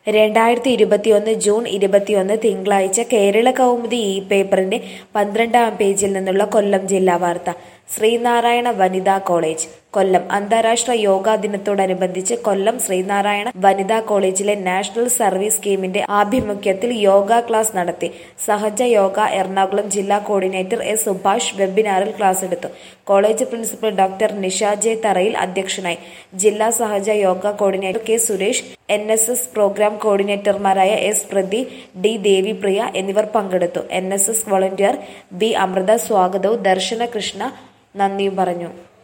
2021 June 21 തിങ്കളാഴ്ച കേരള കൗമുദി പേപ്പറിന്റെ 12-ാം പേജിൽ നിന്നുള്ള കൊല്ലം ജില്ലാ വാർത്ത. ശ്രീനാരായണ വനിതാ കോളേജ് കൊല്ലം അന്താരാഷ്ട്ര യോഗാ ദിനത്തോടനുബന്ധിച്ച് കൊല്ലം ശ്രീനാരായണ വനിതാ കോളേജിലെ നാഷണൽ സർവീസ് സ്കീമിന്റെ ആഭിമുഖ്യത്തിൽ യോഗ ക്ലാസ് നടത്തി. സഹജ യോഗ എറണാകുളം ജില്ലാ കോർഡിനേറ്റർ എസ് സുഭാഷ് വെബിനാറിൽ ക്ലാസ് എടുത്തു. College principal doctor Nisha J Tharayil അധ്യക്ഷനായി. ജില്ലാ Sahaja Yoga coordinator K Suresh, NSS programme കോർഡിനേറ്റർമാരായ എസ് പ്രദീപ്, ഡി ദേവിപ്രിയ എന്നിവർ പങ്കെടുത്തു. NSS വോളണ്ടിയർ ബി അമൃത സ്വാഗതവും ദർശന കൃഷ്ണ നന്ദിയും പറഞ്ഞു.